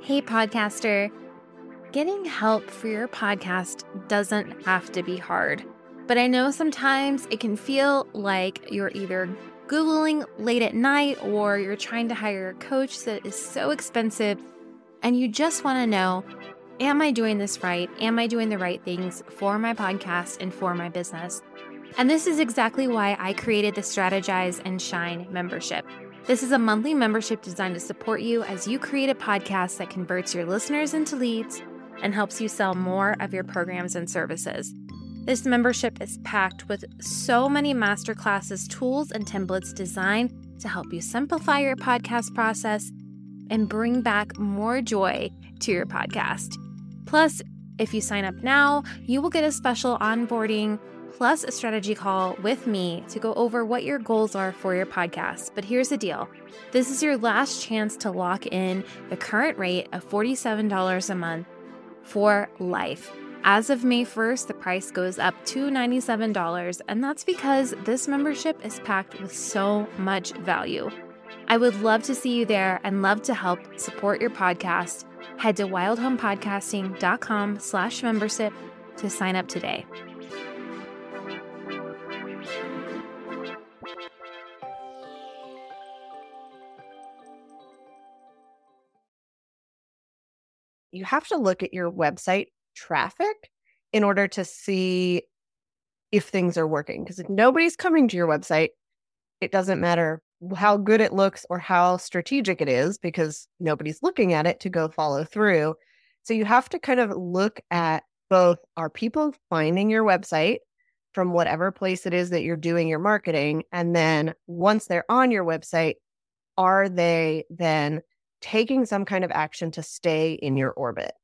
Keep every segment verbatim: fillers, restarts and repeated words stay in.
Hey, podcaster. Getting help for your podcast doesn't have to be hard, but I know sometimes it can feel like you're either Googling late at night or you're trying to hire a coach that is so expensive and you just want to know, am I doing this right? Am I doing the right things for my podcast and for my business? And this is exactly why I created the Strategize and Shine membership. This is a monthly membership designed to support you as you create a podcast that converts your listeners into leads and helps you sell more of your programs and services. This membership is packed with so many masterclasses, tools, and templates designed to help you simplify your podcast process and bring back more joy to your podcast. Plus, if you sign up now, you will get a special onboarding plus a strategy call with me to go over what your goals are for your podcast. But here's the deal. This is your last chance to lock in the current rate of forty-seven dollars a month for life. As of May first, the price goes up to ninety-seven dollars, and that's because this membership is packed with so much value. I would love to see you there and love to help support your podcast. Head to wildhomepodcasting.com slash membership to sign up today. You have to look at your website traffic in order to see if things are working. Because if nobody's coming to your website, it doesn't matter how good it looks or how strategic it is because nobody's looking at it to go follow through. So you have to kind of look at both, are people finding your website from whatever place it is that you're doing your marketing? And then once they're on your website, are they then taking some kind of action to stay in your orbit?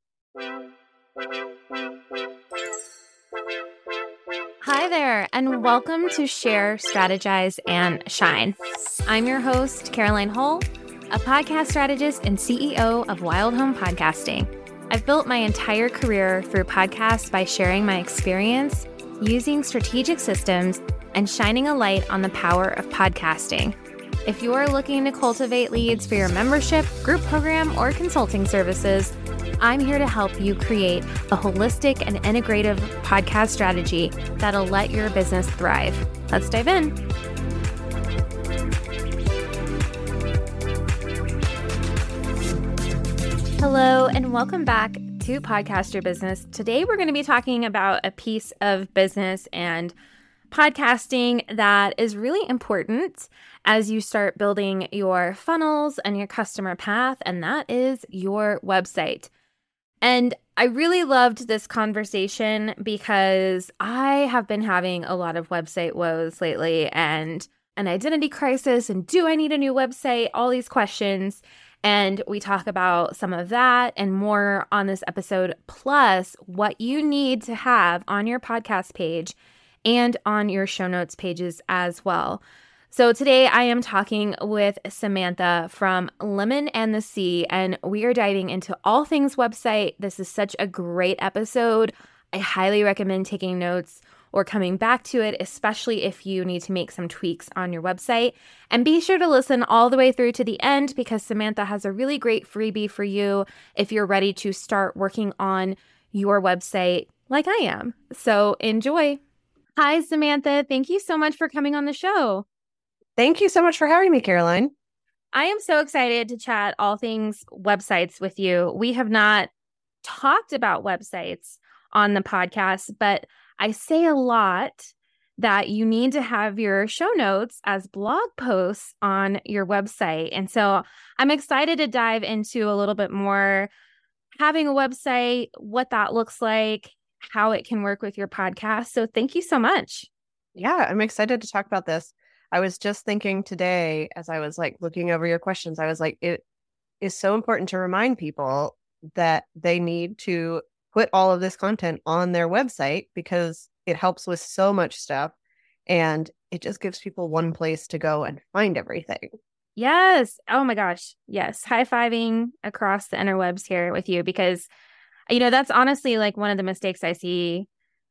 Hi there, and welcome to Share, Strategize, and Shine. I'm your host, Caroline Hull, a podcast strategist and C E O of Wild Home Podcasting. I've built my entire career through podcasts by sharing my experience, using strategic systems, and shining a light on the power of podcasting. If you are looking to cultivate leads for your membership, group program, or consulting services, I'm here to help you create a holistic and integrative podcast strategy that'll let your business thrive. Let's dive in. Hello, and welcome back to Podcast Your Business. Today, we're going to be talking about a piece of business and podcasting that is really important as you start building your funnels and your customer path, and that is your website. And I really loved this conversation because I have been having a lot of website woes lately and an identity crisis and do I need a new website? All these questions. And we talk about some of that and more on this episode, plus what you need to have on your podcast page and on your show notes pages as well. So today I am talking with Samantha from Lemon and the Sea, and we are diving into all things website. This is such a great episode. I highly recommend taking notes or coming back to it, especially if you need to make some tweaks on your website. And be sure to listen all the way through to the end because Samantha has a really great freebie for you if you're ready to start working on your website like I am. So enjoy. Hi, Samantha. Thank you so much for coming on the show. Thank you so much for having me, Caroline. I am so excited to chat all things websites with you. We have not talked about websites on the podcast, but I say a lot that you need to have your show notes as blog posts on your website. And so I'm excited to dive into a little bit more having a website, what that looks like, how it can work with your podcast. So thank you so much. Yeah, I'm excited to talk about this. I was just thinking today, as I was like looking over your questions, I was like, it is so important to remind people that they need to put all of this content on their website because it helps with so much stuff and it just gives people one place to go and find everything. Yes. Oh my gosh. Yes. High-fiving across the interwebs here with you because, you know, that's honestly like one of the mistakes I see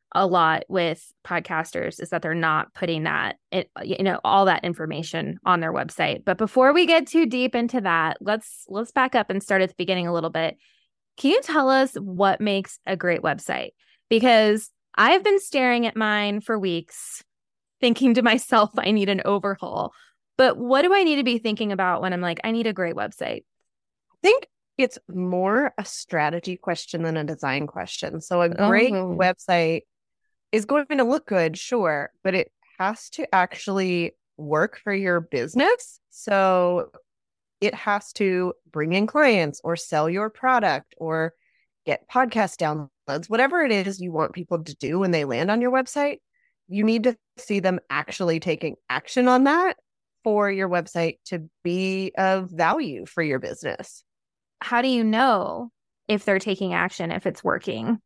a lot with podcasters is that they're not putting that, it, you know, all that information on their website. But before we get too deep into that, let's let's back up and start at the beginning a little bit. Can you tell us what makes a great website? Because I've been staring at mine for weeks, thinking to myself, I need an overhaul. But what do I need to be thinking about when I'm like, I need a great website? I think it's more a strategy question than a design question. So a great Oh. website is going to look good, sure, but it has to actually work for your business. So it has to bring in clients or sell your product or get podcast downloads, whatever it is you want people to do when they land on your website. You need to see them actually taking action on that for your website to be of value for your business. How do you know if they're taking action, if it's working?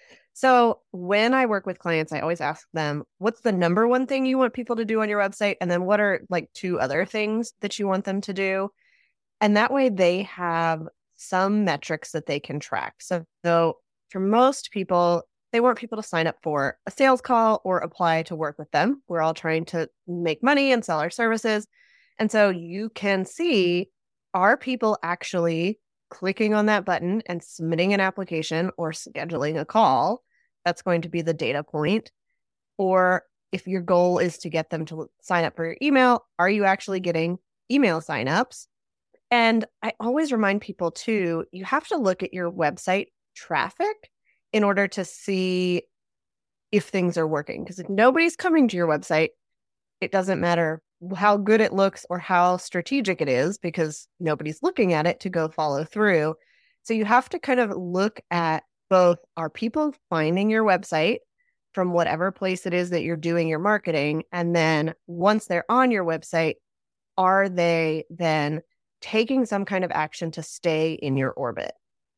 So when I work with clients, I always ask them, what's the number one thing you want people to do on your website? And then what are like two other things that you want them to do? And that way they have some metrics that they can track. So, so for most people, they want people to sign up for a sales call or apply to work with them. We're all trying to make money and sell our services. And so you can see, are people actually clicking on that button and submitting an application or scheduling a call? That's going to be the data point. Or if your goal is to get them to sign up for your email, are you actually getting email signups? And I always remind people too, you have to look at your website traffic in order to see if things are working. Because if nobody's coming to your website, it doesn't matter how good it looks or how strategic it is because nobody's looking at it to go follow through. So you have to kind of look at both, are people finding your website from whatever place it is that you're doing your marketing? And then once they're on your website, are they then taking some kind of action to stay in your orbit?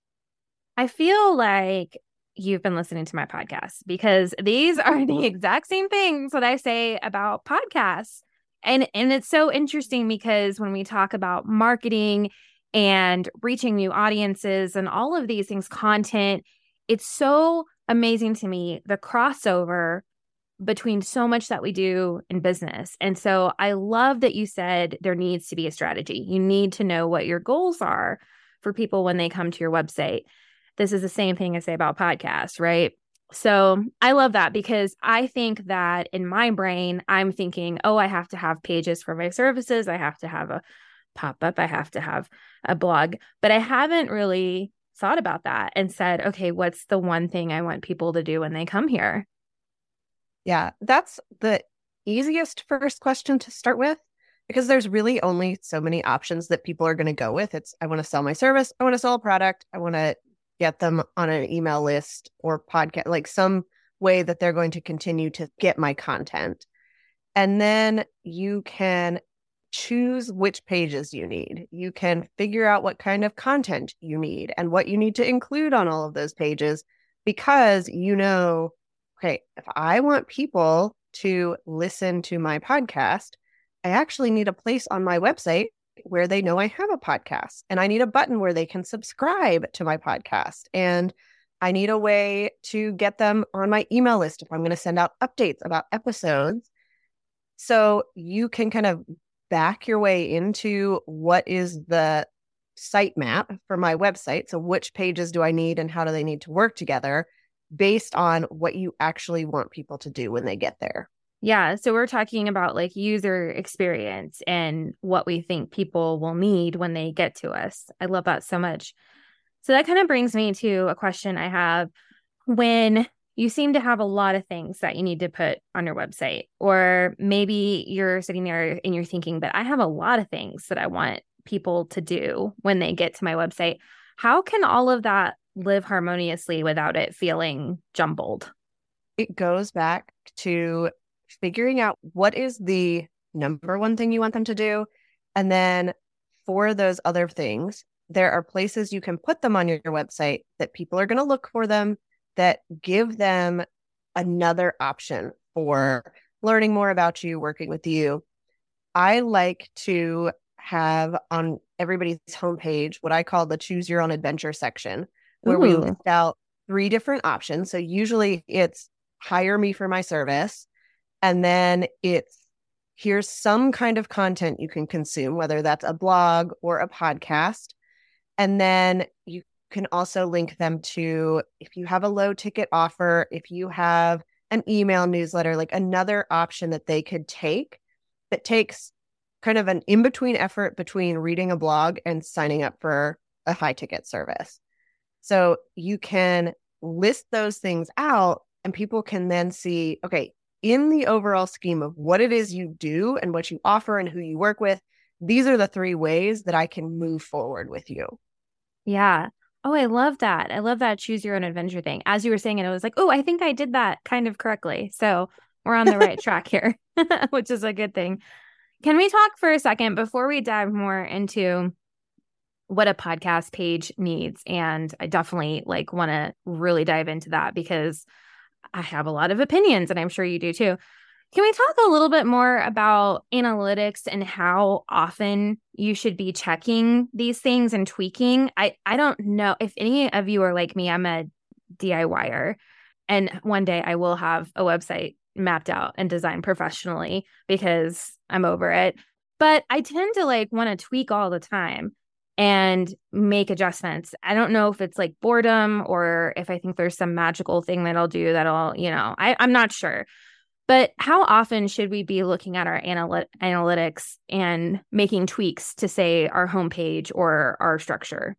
I feel like you've been listening to my podcast because these are the exact same things that I say about podcasts. And, and it's so interesting because when we talk about marketing and reaching new audiences and all of these things, content, it's so amazing to me, the crossover between so much that we do in business. And so I love that you said there needs to be a strategy. You need to know what your goals are for people when they come to your website. This is the same thing I say about podcasts, right? So I love that because I think that in my brain, I'm thinking, oh, I have to have pages for my services. I have to have a pop-up. I have to have a blog. But I haven't really thought about that and said, okay, what's the one thing I want people to do when they come here? Yeah, that's the easiest first question to start with because there's really only so many options that people are going to go with. It's, I want to sell my service. I want to sell a product. I want to get them on an email list or podcast, like some way that they're going to continue to get my content. And then you can choose which pages you need. You can figure out what kind of content you need and what you need to include on all of those pages because you know, okay, if I want people to listen to my podcast, I actually need a place on my website where they know I have a podcast, and I need a button where they can subscribe to my podcast, and I need a way to get them on my email list if I'm going to send out updates about episodes. So you can kind of back your way into what is the sitemap for my website. So which pages do I need and how do they need to work together based on what you actually want people to do when they get there. Yeah. So we're talking about like user experience and what we think people will need when they get to us. I love that so much. So that kind of brings me to a question I have. When you seem to have a lot of things that you need to put on your website, or maybe you're sitting there and you're thinking, but I have a lot of things that I want people to do when they get to my website. How can all of that live harmoniously without it feeling jumbled? It goes back to figuring out what is the number one thing you want them to do. And then for those other things, there are places you can put them on your, your website that people are going to look for them, that give them another option for learning more about you, working with you. I like to have on everybody's homepage what I call the choose your own adventure section, where Ooh. we list out three different options. So usually it's hire me for my service. And then it's, here's some kind of content you can consume, whether that's a blog or a podcast. And then you can also link them to, if you have a low ticket offer, if you have an email newsletter, like another option that they could take that takes kind of an in-between effort between reading a blog and signing up for a high ticket service. So you can list those things out and people can then see, okay, in the overall scheme of what it is you do and what you offer and who you work with, these are the three ways that I can move forward with you. Yeah. Oh, I love that. I love that choose your own adventure thing. As you were saying it, I was like, oh, I think I did that kind of correctly. So we're on the right track here, which is a good thing. Can we talk for a second before we dive more into what a podcast page needs? And I definitely like want to really dive into that because I have a lot of opinions and I'm sure you do too. Can we talk a little bit more about analytics and how often you should be checking these things and tweaking? I, I don't know if any of you are like me. I'm a DIYer, and one day I will have a website mapped out and designed professionally because I'm over it. But I tend to like want to tweak all the time and make adjustments. I don't know if it's like boredom or if I think there's some magical thing that I'll do that'll, you know, I, I'm not sure. But how often should we be looking at our analy- analytics and making tweaks to, say, our homepage or our structure?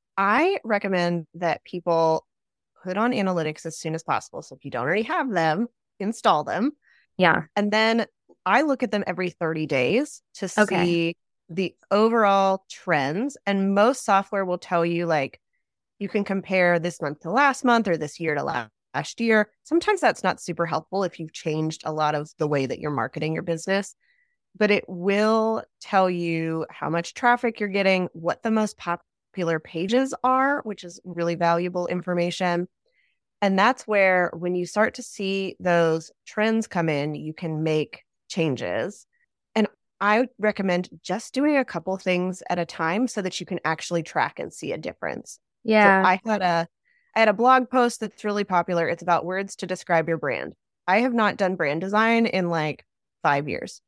I recommend that people put on analytics as soon as possible. So if you don't already have them, install them. Yeah. And then I look at them every thirty days to see Okay. the overall trends. And most software will tell you, like, you can compare this month to last month or this year to last. last year. Sometimes that's not super helpful if you've changed a lot of the way that you're marketing your business, but it will tell you how much traffic you're getting, what the most popular pages are, which is really valuable information. And that's where when you start to see those trends come in, you can make changes. And I recommend just doing a couple things at a time so that you can actually track and see a difference. Yeah. So I had a I had a blog post that's really popular. It's about words to describe your brand. I have not done brand design in like five years.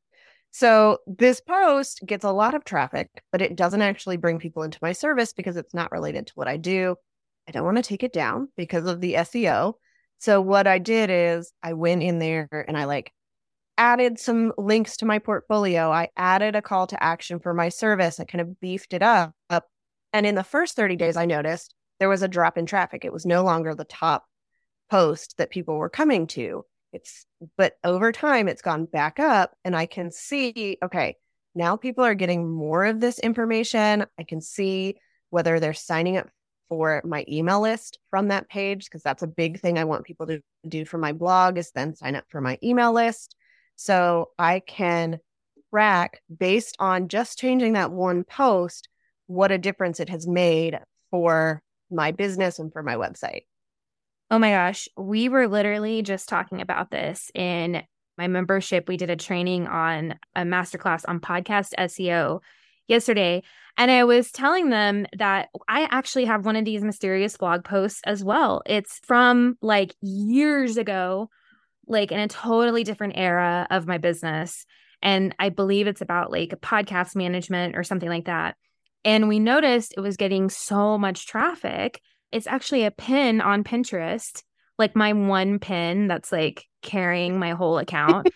So this post gets a lot of traffic, but it doesn't actually bring people into my service because it's not related to what I do. I don't want to take it down because of the S E O. So what I did is I went in there and I like added some links to my portfolio. I added a call to action for my service. I kind of beefed it up. And in the first thirty days, I noticed there was a drop in traffic. It was no longer the top post that people were coming to. It's, but over time, it's gone back up and I can see, okay, now people are getting more of this information. I can see whether they're signing up for my email list from that page, because that's a big thing I want people to do for my blog is then sign up for my email list. So I can track based on just changing that one post, what a difference it has made for my business and for my website. Oh my gosh. We were literally just talking about this in my membership. We did a training on a masterclass on podcast S E O yesterday. And I was telling them that I actually have one of these mysterious blog posts as well. It's from like years ago, like in a totally different era of my business. And I believe it's about like podcast management or something like that. And we noticed it was getting so much traffic. It's actually a pin on Pinterest, like my one pin that's like carrying my whole account.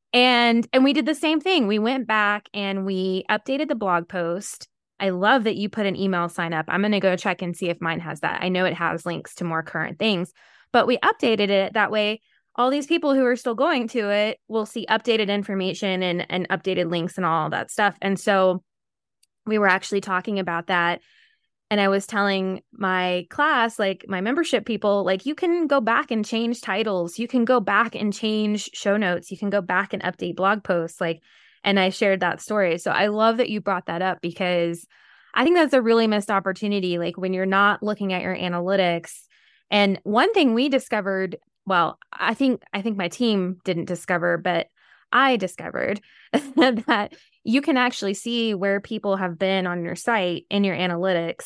and and we did the same thing. We went back and we updated the blog post. I love that you put an email sign up. I'm going to go check and see if mine has that. I know it has links to more current things, but we updated it that way. All these people who are still going to it will see updated information and, and updated links and all that stuff. And so we were actually talking about that. And I was telling my class, like my membership people, like you can go back and change titles. You can go back and change show notes. You can go back and update blog posts. Like, and I shared that story. So I love that you brought that up because I think that's a really missed opportunity. Like when you're not looking at your analytics. And one thing we discovered, well, I think, I think my team didn't discover, but I discovered that you can actually see where people have been on your site in your analytics,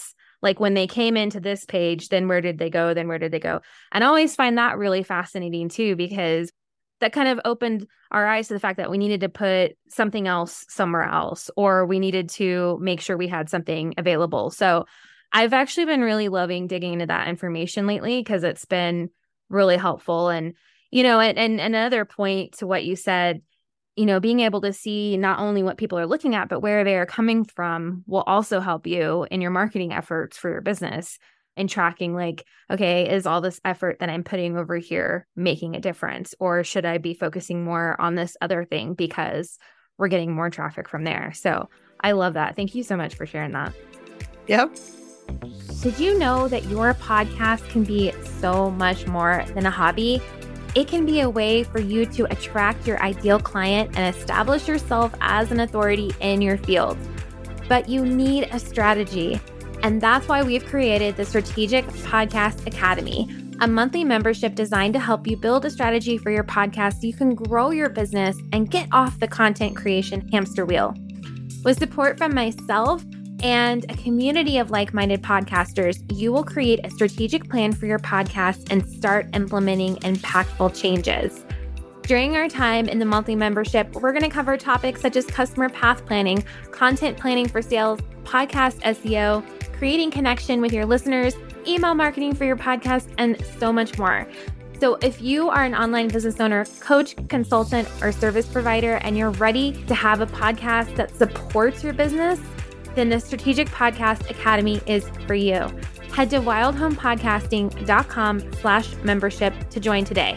Like when they came into this page, then where did they go? Then where did they go? And I always find that really fascinating too, because that kind of opened our eyes to the fact that we needed to put something else somewhere else, or we needed to make sure we had something available. So I've actually been really loving digging into that information lately because it's been really helpful. And, you know, and, and another point to what you said, you know, being able to see not only what people are looking at, but where they are coming from will also help you in your marketing efforts for your business and tracking like, okay, is all this effort that I'm putting over here making a difference? Or should I be focusing more on this other thing because we're getting more traffic from there? So I love that. Thank you so much for sharing that. Yep. Did you know that your podcast can be so much more than a hobby? It can be a way for you to attract your ideal client and establish yourself as an authority in your field. But you need a strategy. And that's why we've created the Strategic Podcast Academy, a monthly membership designed to help you build a strategy for your podcast so you can grow your business and get off the content creation hamster wheel. With support from myself and a community of like-minded podcasters, you will create a strategic plan for your podcast and start implementing impactful changes. During our time in the monthly membership, we're going to cover topics such as customer path planning, content planning for sales, podcast S E O, creating connection with your listeners, email marketing for your podcast, and so much more. So if you are an online business owner, coach, consultant, or service provider, and you're ready to have a podcast that supports your business, then the Strategic Podcast Academy is for you. Head to wildhomepodcasting.com slash membership to join today.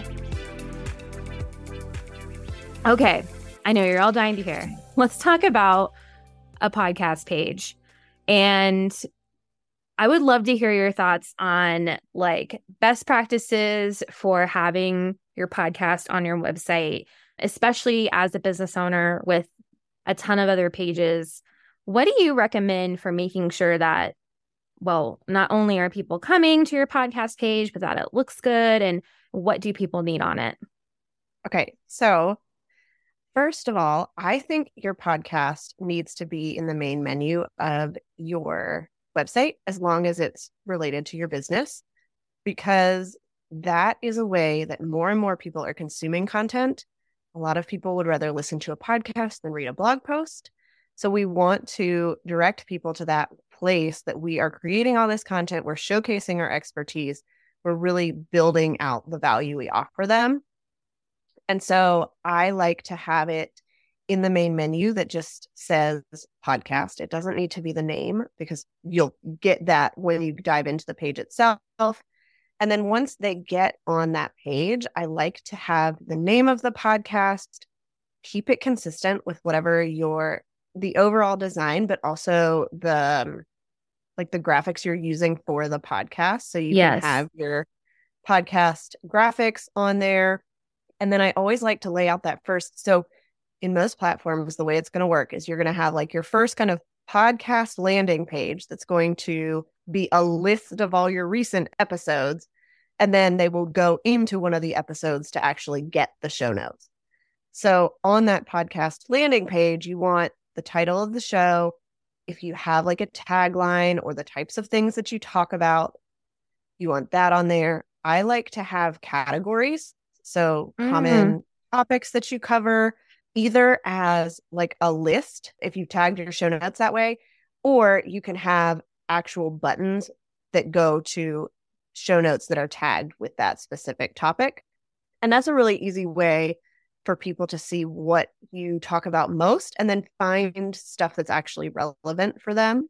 Okay, I know you're all dying to hear. Let's talk about a podcast page. And I would love to hear your thoughts on like best practices for having your podcast on your website, especially as a business owner with a ton of other pages. What do you recommend for making sure that, well, not only are people coming to your podcast page, but that it looks good? And what do people need on it? Okay, so first of all, I think your podcast needs to be in the main menu of your website as long as it's related to your business, because that is a way that more and more people are consuming content. A lot of people would rather listen to a podcast than read a blog post. So we want to direct people to that place that we are creating all this content. We're showcasing our expertise. We're really building out the value we offer them. And so I like to have it in the main menu that just says podcast. It doesn't need to be the name because you'll get that when you dive into the page itself. And then once they get on that page, I like to have the name of the podcast, keep it consistent with whatever your the overall design, but also the um, like the graphics you're using for the podcast. So you Yes. can have your podcast graphics on there. And then I always like to lay out that first. So in most platforms, the way it's going to work is you're going to have like your first kind of podcast landing page that's going to be a list of all your recent episodes. And then they will go into one of the episodes to actually get the show notes. So on that podcast landing page, you want the title of the show. If you have like a tagline or the types of things that you talk about, you want that on there. I like to have categories. So Mm. common topics that you cover, either as like a list, if you tagged your show notes that way, or you can have actual buttons that go to show notes that are tagged with that specific topic. And that's a really easy way for people to see what you talk about most and then find stuff that's actually relevant for them.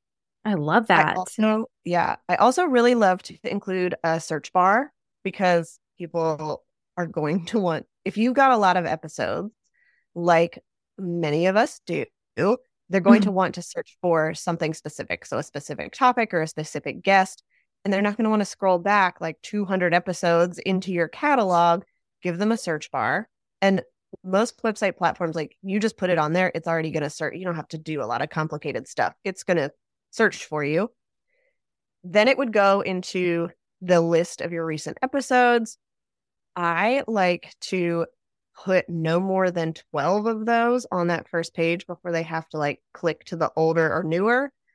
I love that. I also, yeah, I also really love to include a search bar because people are going to want, if you've got a lot of episodes, like many of us do, they're going Mhm. to want to search for something specific. So a specific topic or a specific guest, and they're not going to want to scroll back like two hundred episodes into your catalog. Give them a search bar. And most website platforms, like you just put it on there, it's already going to search. You don't have to do a lot of complicated stuff. It's going to search for you. Then it would go into the list of your recent episodes. I like to put no more than twelve of those on that first page before they have to like click to the older or newer.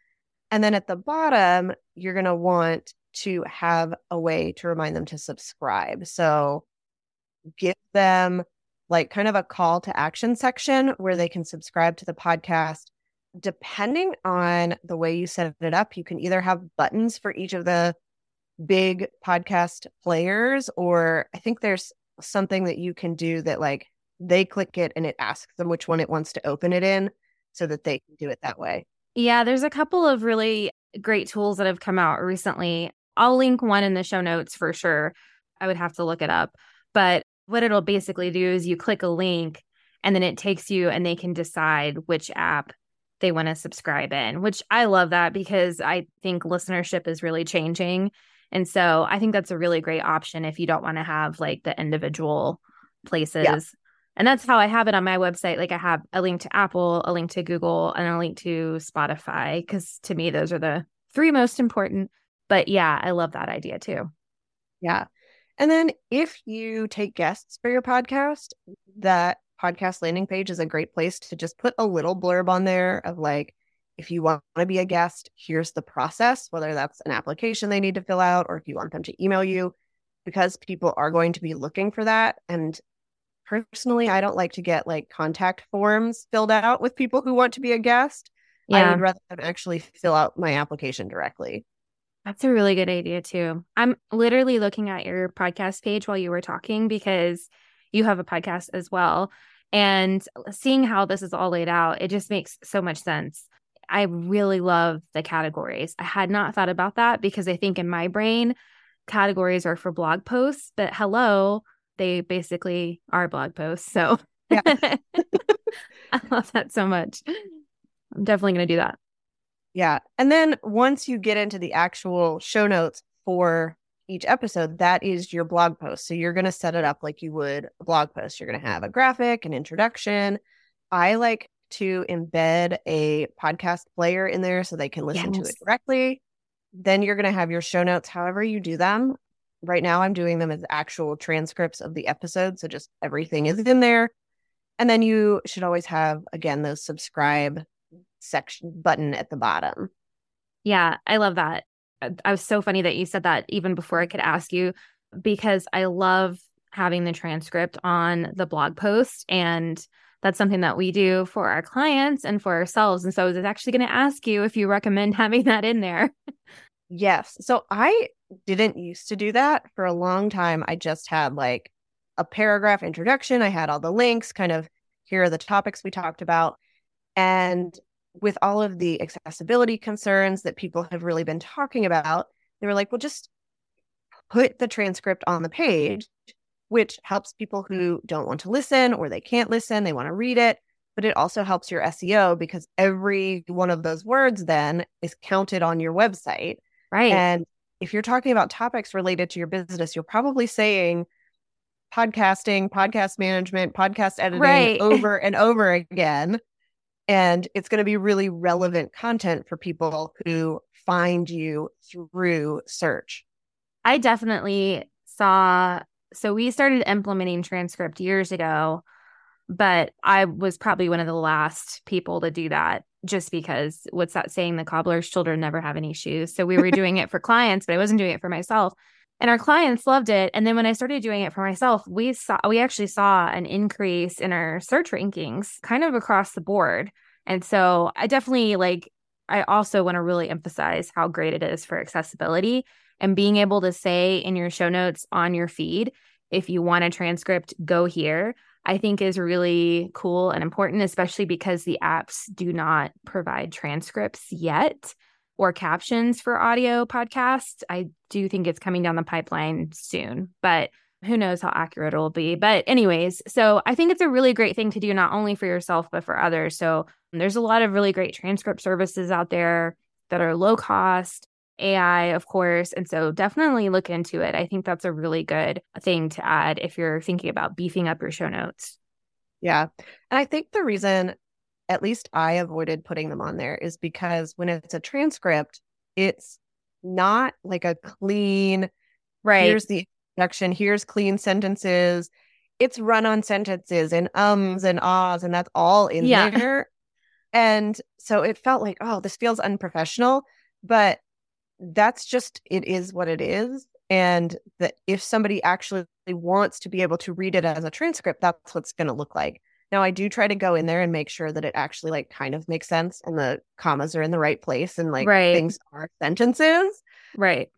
And then at the bottom, you're going to want to have a way to remind them to subscribe. So give them like kind of a call to action section where they can subscribe to the podcast. Depending on the way you set it up, you can either have buttons for each of the big podcast players, or I think there's something that you can do that like they click it and it asks them which one it wants to open it in so that they can do it that way. Yeah, there's a couple of really great tools that have come out recently. I'll link one in the show notes for sure. I would have to look it up. But what it'll basically do is you click a link and then it takes you and they can decide which app they want to subscribe in, which I love that because I think listenership is really changing. And so I think that's a really great option if you don't want to have like the individual places. Yeah. And that's how I have it on my website. Like I have a link to Apple, a link to Google, and a link to Spotify, because to me, those are the three most important. But yeah, I love that idea too. Yeah. And then if you take guests for your podcast, that podcast landing page is a great place to just put a little blurb on there of like, if you want to be a guest, here's the process, whether that's an application they need to fill out or if you want them to email you, because people are going to be looking for that. And personally, I don't like to get like contact forms filled out with people who want to be a guest. Yeah. I would rather them actually fill out my application directly. That's a really good idea too. I'm literally looking at your podcast page while you were talking because you have a podcast as well. And seeing how this is all laid out, it just makes so much sense. I really love the categories. I had not thought about that because I think in my brain, categories are for blog posts, but hello, they basically are blog posts. So yeah. I love that so much. I'm definitely going to do that. Yeah. And then once you get into the actual show notes for each episode, that is your blog post. So you're going to set it up like you would a blog post. You're going to have a graphic, an introduction. I like to embed a podcast player in there so they can listen yes. to it directly. Then you're going to have your show notes, however you do them. Right now, I'm doing them as actual transcripts of the episode. So just everything is in there. And then you should always have, again, those subscribe section button at the bottom. Yeah, I love that. I was so funny that you said that even before I could ask you, because I love having the transcript on the blog post. And that's something that we do for our clients and for ourselves. And so I was actually going to ask you if you recommend having that in there. Yes. So I didn't used to do that for a long time. I just had like a paragraph introduction. I had all the links, kind of here are the topics we talked about. And with all of the accessibility concerns that people have really been talking about, they were like, well, just put the transcript on the page, which helps people who don't want to listen or they can't listen, they want to read it. But it also helps your S E O because every one of those words then is counted on your website. Right. And if you're talking about topics related to your business, you're probably saying podcasting, podcast management, podcast editing right. over and over again. And it's going to be really relevant content for people who find you through search. I definitely saw, so we started implementing transcript years ago, but I was probably one of the last people to do that just because what's that saying? The cobbler's children never have any shoes. So we were doing it for clients, but I wasn't doing it for myself. And our clients loved it. And then when I started doing it for myself, we saw, we actually saw an increase in our search rankings kind of across the board. And so I definitely like, I also want to really emphasize how great it is for accessibility and being able to say in your show notes on your feed, if you want a transcript, go here, I think is really cool and important, especially because the apps do not provide transcripts yet or captions for audio podcasts. I do think it's coming down the pipeline soon, but who knows how accurate it'll be. But anyways, so I think it's a really great thing to do, not only for yourself, but for others. So there's a lot of really great transcript services out there that are low cost, A I, of course. And so definitely look into it. I think that's a really good thing to add if you're thinking about beefing up your show notes. Yeah. And I think the reason, at least I avoided putting them on there, is because when it's a transcript, it's not like a clean, right. Here's the introduction, here's clean sentences. It's run on sentences and ums and ahs, and that's all in yeah. there. And so it felt like, oh, this feels unprofessional. But that's just, it is what it is. And that if somebody actually wants to be able to read it as a transcript, that's what's going to look like. Now, I do try to go in there and make sure that it actually like kind of makes sense and the commas are in the right place and like Right. things are sentences. Right.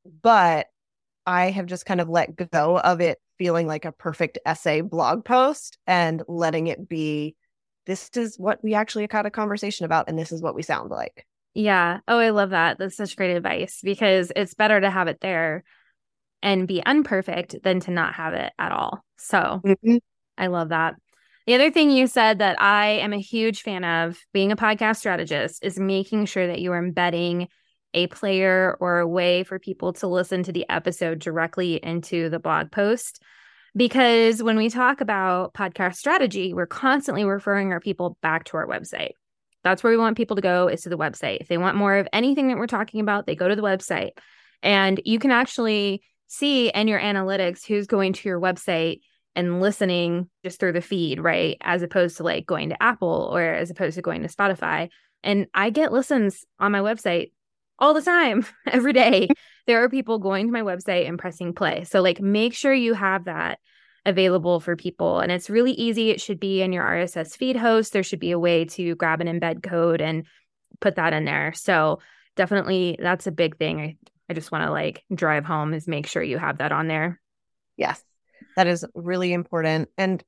But I have just kind of let go of it feeling like a perfect essay blog post and letting it be, this is what we actually had a conversation about and this is what we sound like. Yeah. Oh, I love that. That's such great advice because it's better to have it there and be unperfect than to not have it at all. So mm-hmm. I love that. The other thing you said that I am a huge fan of being a podcast strategist is making sure that you are embedding a player or a way for people to listen to the episode directly into the blog post. Because when we talk about podcast strategy, we're constantly referring our people back to our website. That's where we want people to go, is to the website. If they want more of anything that we're talking about, they go to the website. And you can actually see in your analytics who's going to your website and listening just through the feed, right? As opposed to like going to Apple or as opposed to going to Spotify. And I get listens on my website all the time, every day. There are people going to my website and pressing play. So like make sure you have that available for people. And it's really easy. It should be in your R S S feed host. There should be a way to grab an embed code and put that in there. So definitely that's a big thing. I, I just want to like drive home is make sure you have that on there. Yes. That is really important. And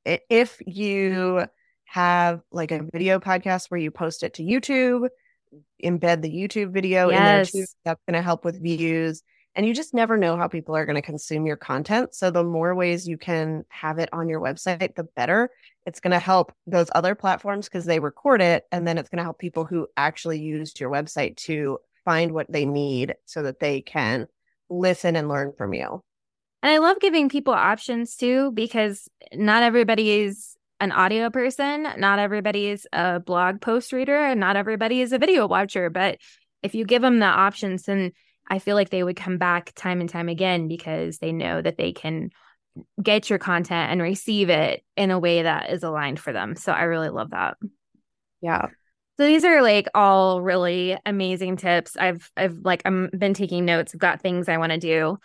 if you have like a video podcast where you post it to YouTube, embed the YouTube video yes. in there too, that's going to help with views. And you just never know how people are going to consume your content. So the more ways you can have it on your website, the better. It's going to help those other platforms because they record it. And then it's going to help people who actually used your website to find what they need so that they can listen and learn from you. And I love giving people options too, because not everybody is an audio person. Not everybody is a blog post reader and not everybody is a video watcher. But if you give them the options, then I feel like they would come back time and time again because they know that they can get your content and receive it in a way that is aligned for them. So I really love that. Yeah. So these are like all really amazing tips. I've I've like I'm been taking notes. I've got things I want to do.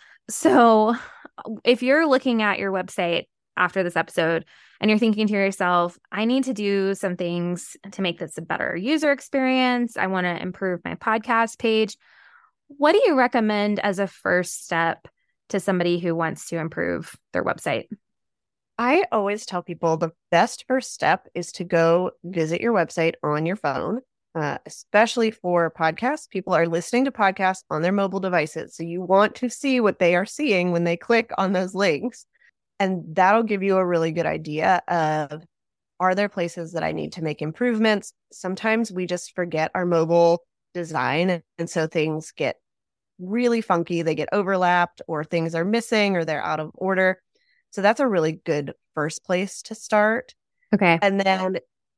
So if you're looking at your website after this episode and you're thinking to yourself, I need to do some things to make this a better user experience. I want to improve my podcast page. What do you recommend as a first step to somebody who wants to improve their website? I always tell people the best first step is to go visit your website on your phone, uh, especially for podcasts. People are listening to podcasts on their mobile devices. So you want to see what they are seeing when they click on those links. And that'll give you a really good idea of, are there places that I need to make improvements? Sometimes we just forget our mobile design. And so things get really funky. They get overlapped or things are missing or they're out of order. So that's a really good first place to start. Okay. And then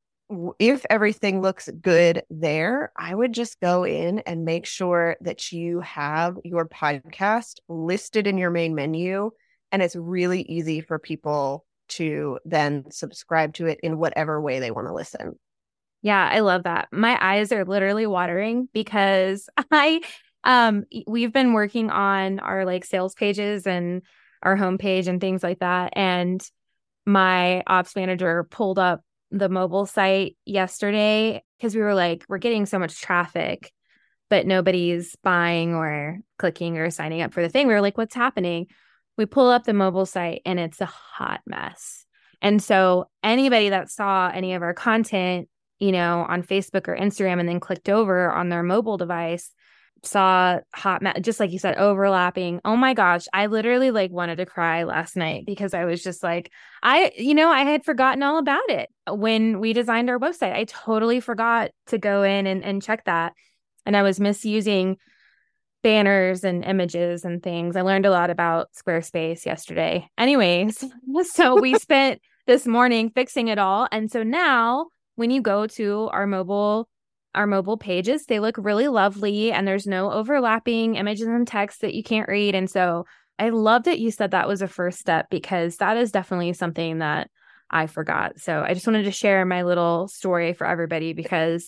if everything looks good there, I would just go in and make sure that you have your podcast listed in your main menu. And it's really easy for people to then subscribe to it in whatever way they want to listen. Yeah, I love that. My eyes are literally watering because I, um, we've been working on our like sales pages and our homepage and things like that. And my ops manager pulled up the mobile site yesterday because we were like, we're getting so much traffic, but nobody's buying or clicking or signing up for the thing. We were like, what's happening? We pull up the mobile site and it's a hot mess. And so anybody that saw any of our content, you know, on Facebook or Instagram and then clicked over on their mobile device, saw hot mess, just like you said, overlapping. Oh my gosh, I literally like wanted to cry last night because I was just like, I, you know, I had forgotten all about it when we designed our website. I totally forgot to go in and, and check that. And I was misusing banners and images and things. I learned a lot about Squarespace yesterday. Anyways, so we spent this morning fixing it all. And so now when you go to our mobile Our mobile pages, they look really lovely and there's no overlapping images and text that you can't read. And so I love that you said that was a first step because that is definitely something that I forgot. So I just wanted to share my little story for everybody because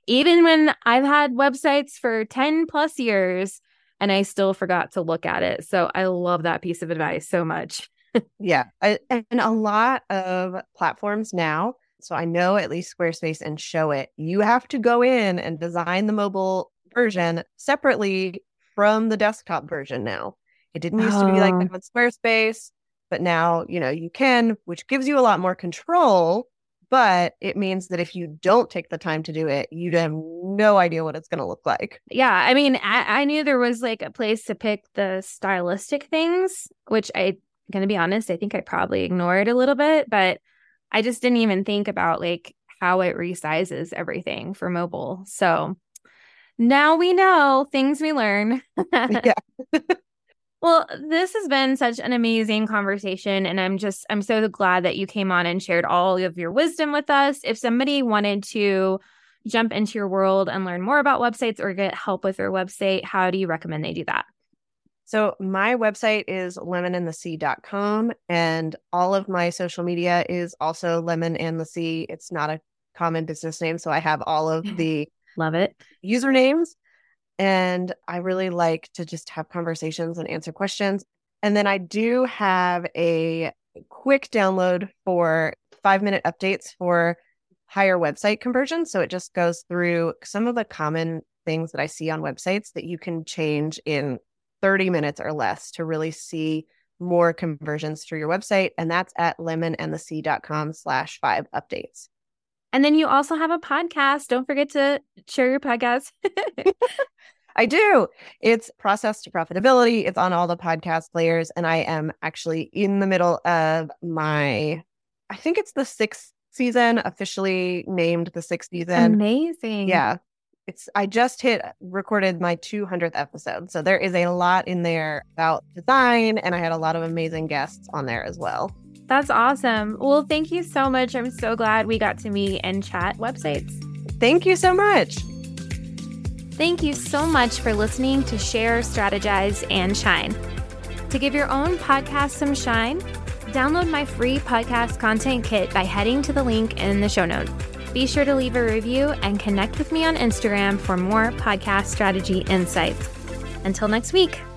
even when I've had websites for ten plus years and I still forgot to look at it. So I love that piece of advice so much. Yeah. I, and a lot of platforms now, so I know at least Squarespace and Showit, you have to go in and design the mobile version separately from the desktop version now. It didn't used oh. to be like that with Squarespace, but now, you know, you can, which gives you a lot more control, but it means that if you don't take the time to do it, you'd have no idea what it's going to look like. Yeah. I mean, I, I knew there was like a place to pick the stylistic things, which I, going to be honest, I think I probably ignored a little bit, but I just didn't even think about like how it resizes everything for mobile. So now we know, things we learn. Yeah. Well, this has been such an amazing conversation, and I'm just, I'm so glad that you came on and shared all of your wisdom with us. If somebody wanted to jump into your world and learn more about websites or get help with their website, how do you recommend they do that? So my website is lemon and the sea dot com, and all of my social media is also Lemon and the Sea. It's not a common business name, so I have all of the love it usernames. And I really like to just have conversations and answer questions. And then I do have a quick download for five minute updates for higher website conversion. So it just goes through some of the common things that I see on websites that you can change in thirty minutes or less to really see more conversions through your website. And that's at lemon and the sea dot com slash five updates. And then you also have a podcast. Don't forget to share your podcast. I do. It's Process to Profitability. It's on all the podcast players. And I am actually in the middle of my, I think it's the sixth season, officially named the sixth season. Amazing. Yeah. It's, I just hit, recorded my two hundredth episode. So there is a lot in there about design. And I had a lot of amazing guests on there as well. That's awesome. Well, thank you so much. I'm so glad we got to meet and chat websites. Thank you so much. Thank you so much for listening to Share, Strategize, and Shine. To give your own podcast some shine, download my free podcast content kit by heading to the link in the show notes. Be sure to leave a review and connect with me on Instagram for more podcast strategy insights. Until next week.